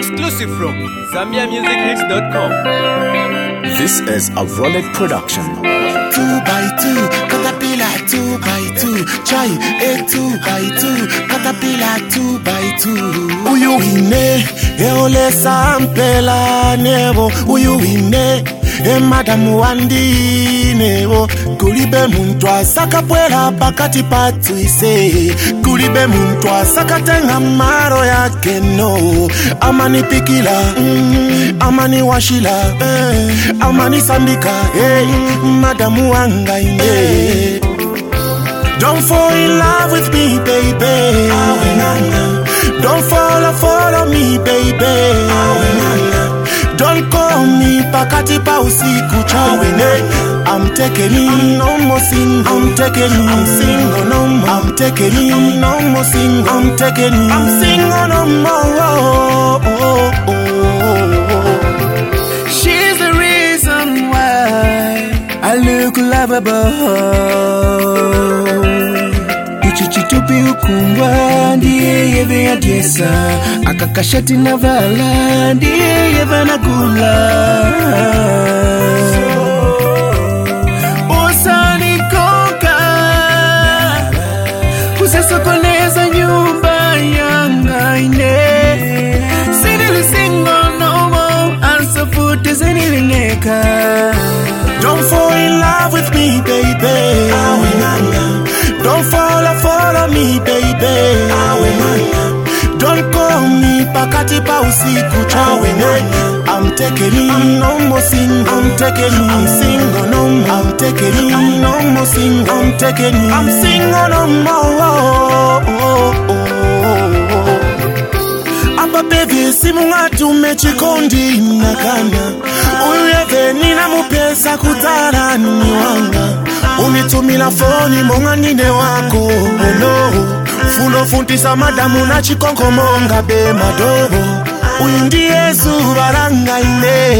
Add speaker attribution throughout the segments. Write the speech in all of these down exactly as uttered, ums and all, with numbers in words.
Speaker 1: Exclusive from Zambia Music Hits dot com.
Speaker 2: This is a Rolex production.
Speaker 3: Two by two, caterpillar two by two, chai a two by two, caterpillar two by two. Uyu wine, eole sampela nebo. Uyu wine, e madam wandi nebo. Kulibe muntwa sakapwela pakati patu ise. Kulibe muntwa sakatenga maro yake no. Amani pikila, mm, amani washila, eh, amani sandika, eh, madam wangaine. Don't fall in love with me, baby. Don't follow, follow me, baby. Don't call me pakati pa usiku chawene. I'm taking it, no more single. I'm taking it, I'm single no more. I'm taking it, no more single. I'm taking it, I'm single no more. Oh, oh, oh, oh. She's the reason why I look lovable. Ichichitupi ukungwa ndiye yeve ya diesa. Akakashati na vala ndiye yeve na gula. Usani koka usesokoleza nyumba yangaine. Sinili single no more, ansafute zinilingeka. Don't fall in love with me, baby. Don't follow, follow me, baby. Don't call me pakati pa usiku chawene. I'm taking it, no more single. I'm taking it, I'm single no more. I'm taking it, no more single. I'm taking it, I'm single no more. Oh, oh, oh, oh. Aba baby simunga tumechikondi nakana. Uyeve nina mupesa kutara niwanga. Unitumila phone monga nine wako. Hello, fulo funtisa madamu na chikonko monga be madobo. Uyindie zubaranga ine.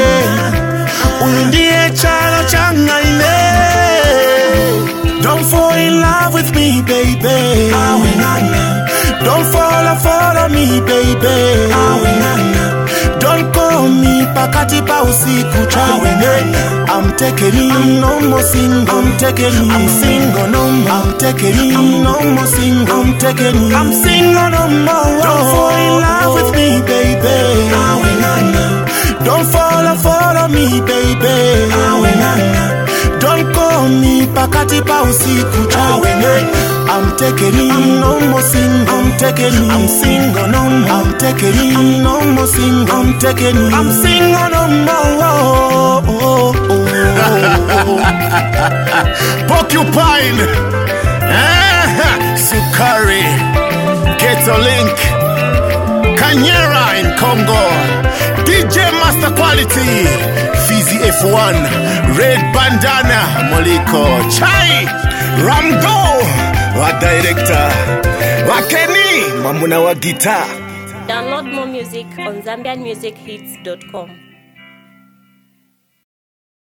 Speaker 3: Uyindie chalo changa ine. Don't fall in love with me, baby. Don't follow, follow me, baby. Don't call me pakati pa usiku chawene. I'm taking it, no more single. I'm taking it, I'm single no more. I'm taking it, no more single. I'm taking it, I'm single no more. Don't fall in love with me, baby. Don't follow, follow me, baby. Don't call me pakati pa usiku chawene. I'm taking it, no more single. I'm taking it, I'm single no more. I'm taking it, no more single. I'm taking it, I'm single no more. Oh, oh, oh, oh. Porcupine, ah, Sukari, Ghetto Link, Kanyera in Congo, D J Master Quality, Fizzy F one, Red Bandana, Moliko, Chai, Ramdo, wa director, Wakeni, Mamuna wa guitar.
Speaker 4: Download more music on Zambian Music Hits dot com.